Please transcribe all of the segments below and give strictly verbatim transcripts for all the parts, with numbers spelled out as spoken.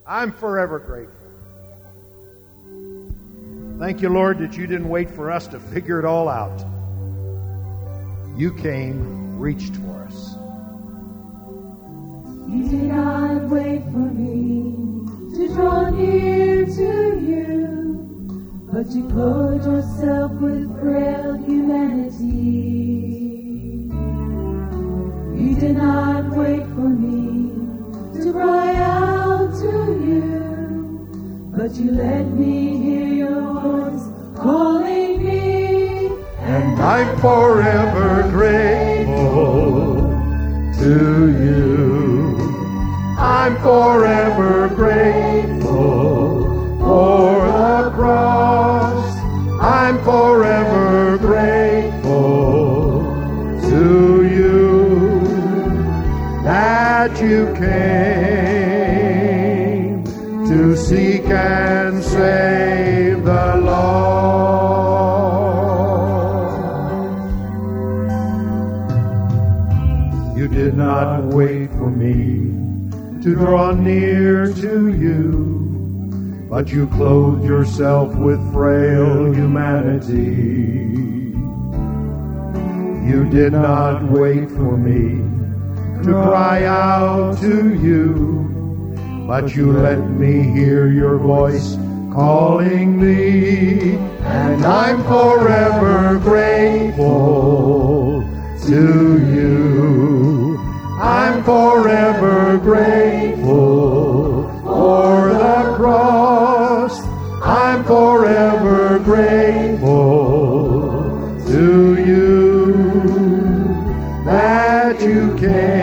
I'm forever grateful. Thank you, Lord, that you didn't wait for us to figure it all out. You came, reached for us. You did not wait for me to draw near to you, but you clothed yourself with frail humanity. You did not wait for me to cry out to you, but you let me hear your voice calling me. And I'm forever grateful to you. I'm forever grateful for the cross. I'm forever grateful to you that you came to seek and save the lost. You did not wait for me to draw near to you, but you clothed yourself with frail humanity. You did not wait for me to cry out to you, but you let me hear your voice calling me. And I'm forever grateful to you. I'm forever grateful for the cross. I'm forever grateful to you that you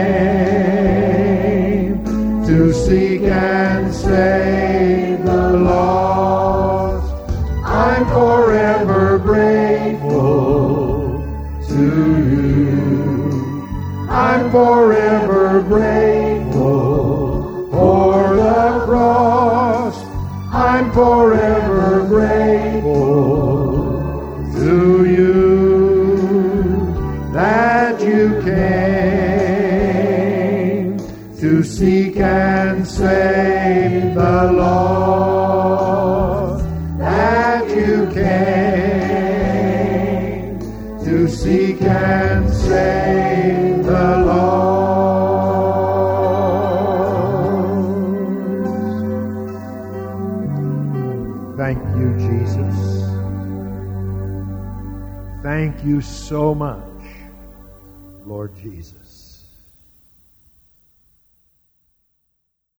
came to seek and save the lost. I'm forever grateful to you. I'm forever grateful for the cross. I'm forever grateful to you that you came to seek and save the lost. That you came to seek and save the lost. Thank you, Jesus. Thank you so much, Lord Jesus.